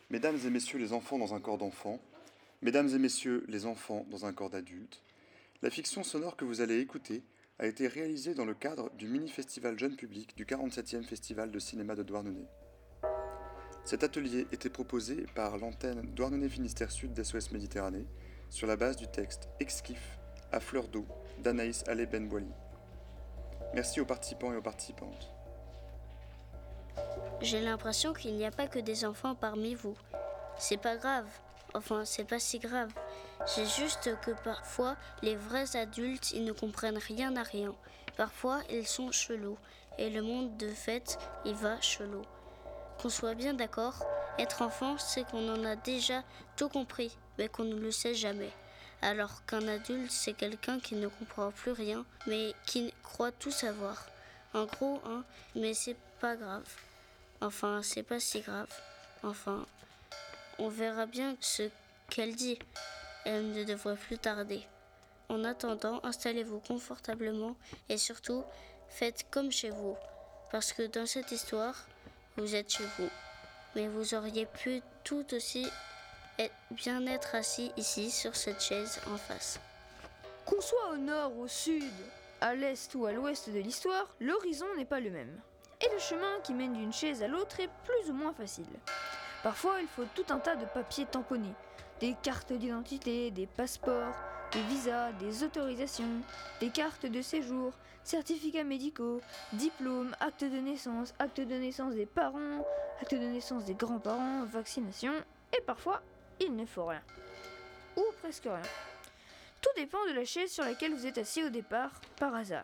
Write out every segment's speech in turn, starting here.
Mesdames et messieurs les enfants dans un corps d'enfant, mesdames et messieurs les enfants dans un corps d'adulte, la fiction sonore que vous allez écouter a été réalisée dans le cadre du mini-festival jeune public du 47e Festival de cinéma de Douarnenez. Cet atelier était proposé par l'antenne Douarnenez-Finistère Sud d'SOS Méditerranée sur la base du texte Esquif à fleur d'eau d'Anaïs Allais Benboili. Merci aux participants et aux participantes. J'ai l'impression qu'il n'y a pas que des enfants parmi vous. C'est pas grave. Enfin, c'est pas si grave. C'est juste que parfois, les vrais adultes, ils ne comprennent rien à rien. Parfois, ils sont chelous. Et le monde de fait, il va chelou. Qu'on soit bien d'accord, être enfant, c'est qu'on en a déjà tout compris, mais qu'on ne le sait jamais. Alors qu'un adulte, c'est quelqu'un qui ne comprend plus rien, mais qui croit tout savoir. En gros, mais c'est pas grave. Enfin, c'est pas si grave. Enfin, on verra bien ce qu'elle dit. Elle ne devrait plus tarder. En attendant, installez-vous confortablement et surtout, faites comme chez vous. Parce que dans cette histoire, vous êtes chez vous. Mais vous auriez pu tout aussi bien être assis ici, sur cette chaise en face. Qu'on soit au nord, au sud, à l'est ou à l'ouest de l'histoire, l'horizon n'est pas le même. Et le chemin qui mène d'une chaise à l'autre est plus ou moins facile. Parfois, il faut tout un tas de papiers tamponnés, des cartes d'identité, des passeports, des visas, des autorisations, des cartes de séjour, certificats médicaux, diplômes, actes de naissance des parents, actes de naissance des grands-parents, vaccinations, et parfois, il ne faut rien. Ou presque rien. Tout dépend de la chaise sur laquelle vous êtes assis au départ, par hasard.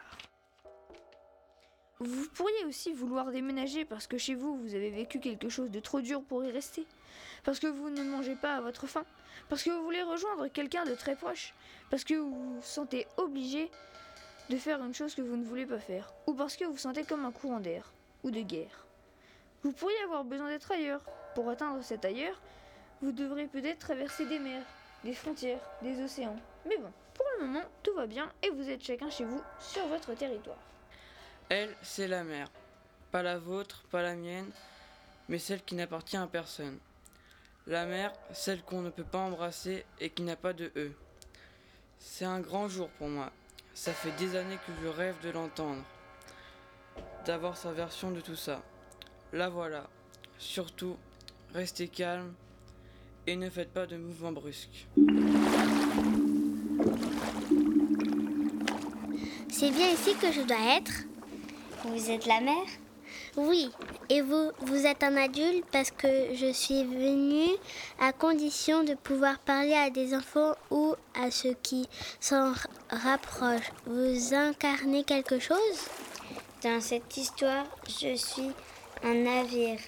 Vous pourriez aussi vouloir déménager parce que chez vous, vous avez vécu quelque chose de trop dur pour y rester. Parce que vous ne mangez pas à votre faim. Parce que vous voulez rejoindre quelqu'un de très proche. Parce que vous vous sentez obligé de faire une chose que vous ne voulez pas faire. Ou parce que vous sentez comme un courant d'air. Ou de guerre. Vous pourriez avoir besoin d'être ailleurs. Pour atteindre cet ailleurs, vous devrez peut-être traverser des mers, des frontières, des océans. Mais bon, pour le moment, tout va bien et vous êtes chacun chez vous sur votre territoire. Elle, c'est la mer. Pas la vôtre, pas la mienne, mais celle qui n'appartient à personne. La mer, celle qu'on ne peut pas embrasser et qui n'a pas de E. C'est un grand jour pour moi. Ça fait des années que je rêve de l'entendre, d'avoir sa version de tout ça. La voilà. Surtout, restez calme et ne faites pas de mouvements brusques. C'est bien ici que je dois être. Vous êtes la mère ? Oui, et vous êtes un adulte parce que je suis venue à condition de pouvoir parler à des enfants ou à ceux qui s'en rapprochent. Vous incarnez quelque chose ? Dans cette histoire, je suis un navire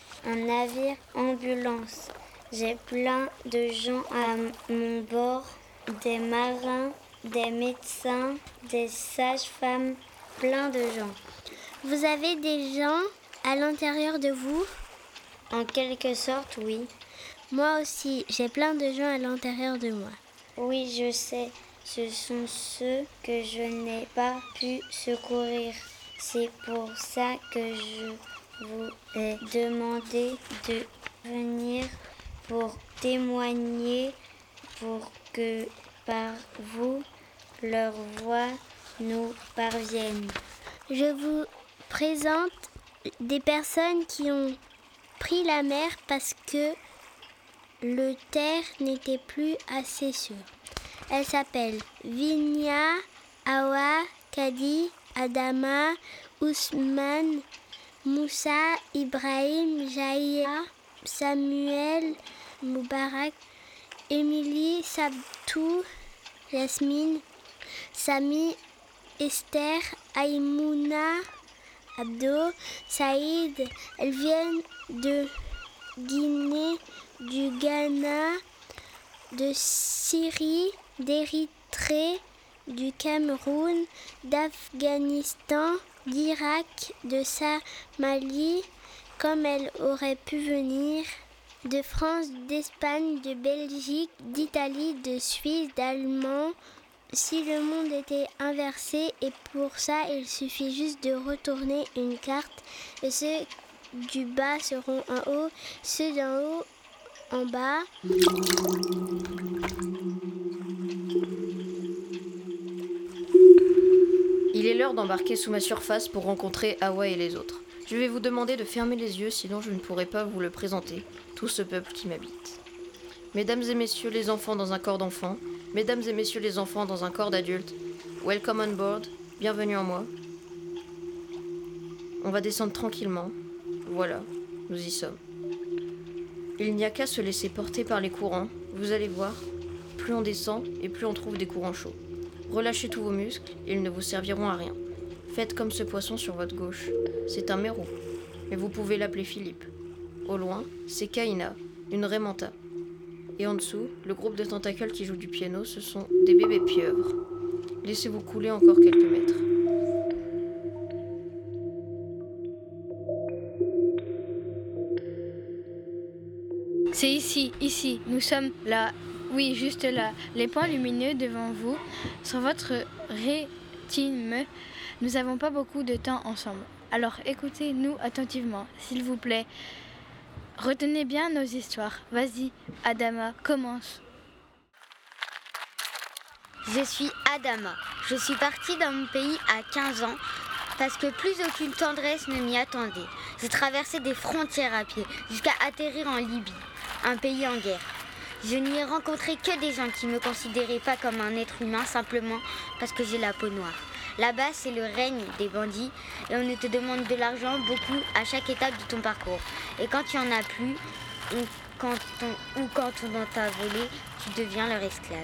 ambulance. J'ai plein de gens à mon bord, des marins, des médecins, des sages-femmes, plein de gens. Vous avez des gens à l'intérieur de vous ? En quelque sorte, oui. Moi aussi, j'ai plein de gens à l'intérieur de moi. Oui, je sais. Ce sont ceux que je n'ai pas pu secourir. C'est pour ça que je vous ai demandé de venir pour témoigner, pour que par vous, leur voix nous parvienne. Je vous présente des personnes qui ont pris la mer parce que le terre n'était plus assez sûr. Elles s'appellent Vinia, Awa, Kadi, Adama, Ousmane, Moussa, Ibrahim, Jaïa, Samuel, Moubarak, Émilie, Sabtou, Yasmine, Sami, Esther, Aïmouna, Abdo, Saïd. Elles viennent de Guinée, du Ghana, de Syrie, d'Érythrée, du Cameroun, d'Afghanistan, d'Irak, de Somalie, comme elles auraient pu venir de France, d'Espagne, de Belgique, d'Italie, de Suisse, d'Allemagne. Si le monde était inversé, et pour ça, il suffit juste de retourner une carte, et ceux du bas seront en haut, ceux d'en haut en bas. Il est l'heure d'embarquer sous ma surface pour rencontrer Hawa et les autres. Je vais vous demander de fermer les yeux, sinon je ne pourrai pas vous le présenter, tout ce peuple qui m'habite. Mesdames et messieurs les enfants dans un corps d'enfant, mesdames et messieurs les enfants dans un corps d'adulte, welcome on board, bienvenue en moi. On va descendre tranquillement. Voilà, nous y sommes. Il n'y a qu'à se laisser porter par les courants, vous allez voir. Plus on descend et plus on trouve des courants chauds. Relâchez tous vos muscles, ils ne vous serviront à rien. Faites comme ce poisson sur votre gauche. C'est un mérou, mais vous pouvez l'appeler Philippe. Au loin, c'est Kaina, une raie manta. Et en dessous, le groupe de tentacules qui joue du piano, ce sont des bébés pieuvres. Laissez-vous couler encore quelques mètres. C'est ici, nous sommes là, oui, juste là, les points lumineux devant vous, sur votre rétine. Nous n'avons pas beaucoup de temps ensemble, alors écoutez-nous attentivement, s'il vous plaît. Retenez bien nos histoires. Vas-y, Adama, commence. Je suis Adama. Je suis partie dans mon pays à 15 ans parce que plus aucune tendresse ne m'y attendait. J'ai traversé des frontières à pied jusqu'à atterrir en Libye, un pays en guerre. Je n'y ai rencontré que des gens qui ne me considéraient pas comme un être humain simplement parce que j'ai la peau noire. Là-bas, c'est le règne des bandits et on te demande de l'argent beaucoup à chaque étape de ton parcours. Et quand tu en as plus, ou quand on t'a volé, tu deviens leur esclave.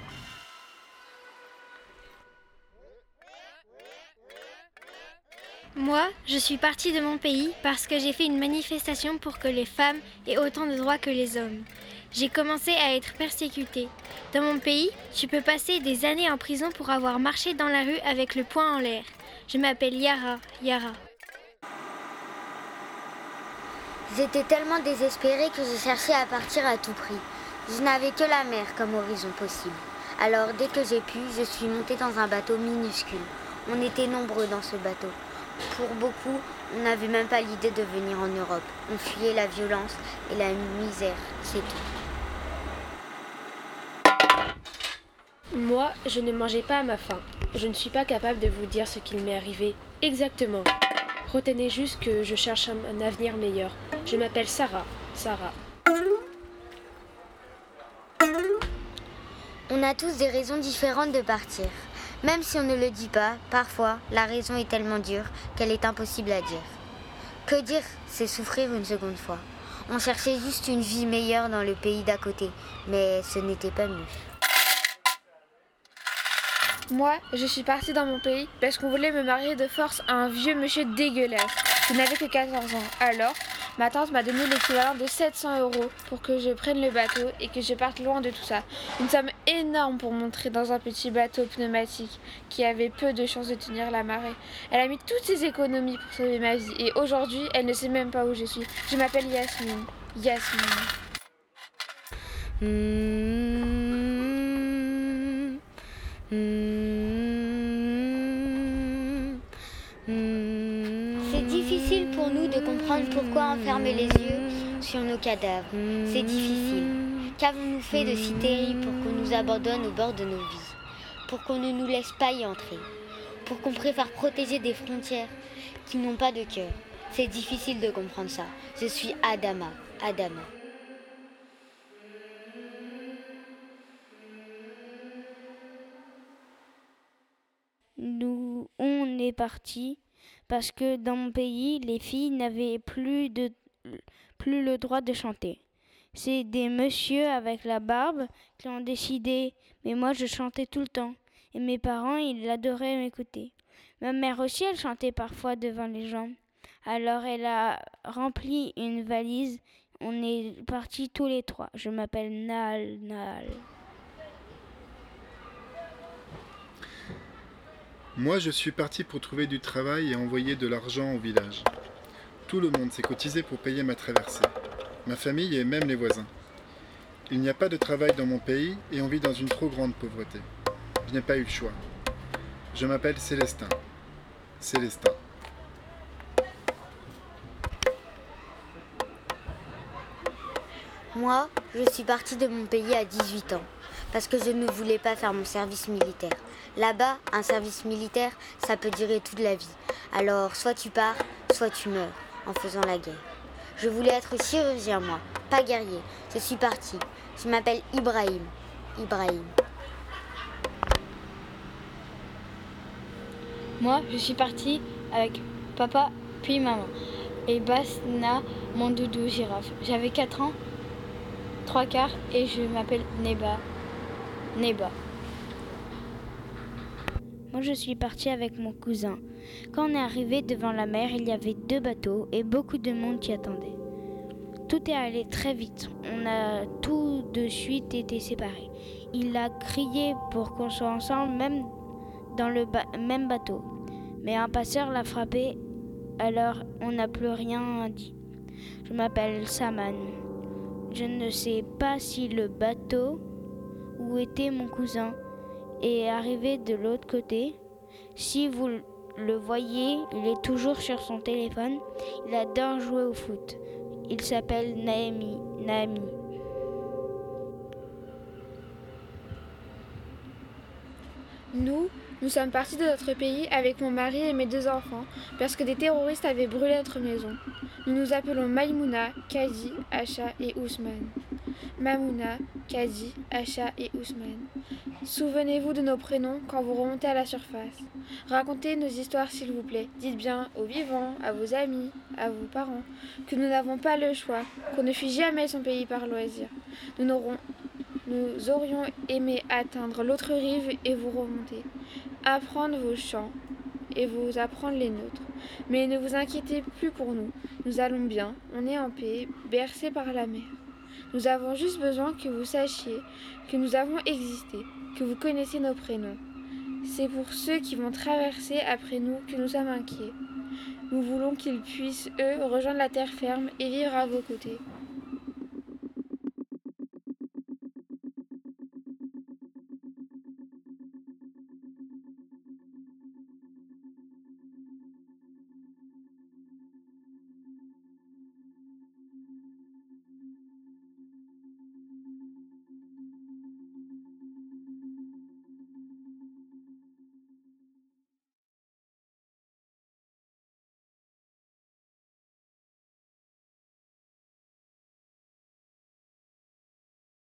Moi, je suis partie de mon pays parce que j'ai fait une manifestation pour que les femmes aient autant de droits que les hommes. J'ai commencé à être persécutée. Dans mon pays, tu peux passer des années en prison pour avoir marché dans la rue avec le poing en l'air. Je m'appelle Yara. J'étais tellement désespérée que je cherchais à partir à tout prix. Je n'avais que la mer comme horizon possible. Alors dès que j'ai pu, je suis montée dans un bateau minuscule. On était nombreux dans ce bateau. Pour beaucoup, on n'avait même pas l'idée de venir en Europe. On fuyait la violence et la misère, c'est tout. Moi, je ne mangeais pas à ma faim. Je ne suis pas capable de vous dire ce qu'il m'est arrivé exactement. Retenez juste que je cherche un avenir meilleur. Je m'appelle Sarah. On a tous des raisons différentes de partir. Même si on ne le dit pas, parfois, la raison est tellement dure qu'elle est impossible à dire. Que dire, c'est souffrir une seconde fois. On cherchait juste une vie meilleure dans le pays d'à côté, mais ce n'était pas mieux. Moi, je suis partie dans mon pays parce qu'on voulait me marier de force à un vieux monsieur dégueulasse. Je n'avais que 14 ans. Alors, ma tante m'a donné l'équivalent de 700 € pour que je prenne le bateau et que je parte loin de tout ça. Une somme énorme pour monter dans un petit bateau pneumatique qui avait peu de chances de tenir la marée. Elle a mis toutes ses économies pour sauver ma vie et aujourd'hui, elle ne sait même pas où je suis. Je m'appelle Yasmine. C'est difficile pour nous de comprendre pourquoi enfermer les yeux sur nos cadavres. C'est difficile. Qu'avons-nous fait de si terrible pour qu'on nous abandonne au bord de nos vies? Pour qu'on ne nous laisse pas y entrer? Pour qu'on préfère protéger des frontières qui n'ont pas de cœur? C'est difficile de comprendre ça. Je suis Adama. On est parti parce que dans mon pays, les filles n'avaient plus le droit de chanter. C'est des messieurs avec la barbe qui ont décidé, mais moi je chantais tout le temps. Et mes parents, ils adoraient m'écouter. Ma mère aussi, elle chantait parfois devant les gens. Alors elle a rempli une valise. On est partis tous les trois. Je m'appelle Nal. Moi, je suis parti pour trouver du travail et envoyer de l'argent au village. Tout le monde s'est cotisé pour payer ma traversée. Ma famille et même les voisins. Il n'y a pas de travail dans mon pays et on vit dans une trop grande pauvreté. Je n'ai pas eu le choix. Je m'appelle Célestin. Moi, je suis partie de mon pays à 18 ans, parce que je ne voulais pas faire mon service militaire. Là-bas, un service militaire, ça peut durer toute la vie. Alors, soit tu pars, soit tu meurs en faisant la guerre. Je voulais être chirurgien, moi, pas guerrier. Je suis partie. Je m'appelle Ibrahim. Ibrahim. Moi, je suis partie avec papa puis maman. Et Basna, mon doudou girafe. J'avais 4 ans, 3 quarts, et je m'appelle Neba. Neba. Moi, je suis partie avec mon cousin. Quand on est arrivé devant la mer, il y avait 2 bateaux et beaucoup de monde qui attendait. Tout est allé très vite. On a tout de suite été séparés. Il a crié pour qu'on soit ensemble, même dans le même bateau. Mais un passeur l'a frappé, alors on n'a plus rien dit. Je m'appelle Saman. Je ne sais pas si le bateau où était mon cousin est arrivé de l'autre côté. Si vous le voyez, il est toujours sur son téléphone. Il adore jouer au foot. Il s'appelle Naomi. Nous sommes partis de notre pays avec mon mari et mes 2 enfants parce que des terroristes avaient brûlé notre maison. Nous nous appelons Maïmouna, Kadi, Acha et Ousmane. Mamouna, Kadi, Acha et Ousmane. Souvenez-vous de nos prénoms quand vous remontez à la surface. Racontez nos histoires s'il vous plaît. Dites bien aux vivants, à vos amis, à vos parents, que nous n'avons pas le choix, qu'on ne fuit jamais son pays par loisir. Nous aurions aimé atteindre l'autre rive et vous remonter, apprendre vos chants et vous apprendre les nôtres. Mais ne vous inquiétez plus pour nous, nous allons bien, on est en paix, bercés par la mer. Nous avons juste besoin que vous sachiez que nous avons existé, que vous connaissez nos prénoms. C'est pour ceux qui vont traverser après nous que nous sommes inquiets. Nous voulons qu'ils puissent, eux, rejoindre la terre ferme et vivre à vos côtés.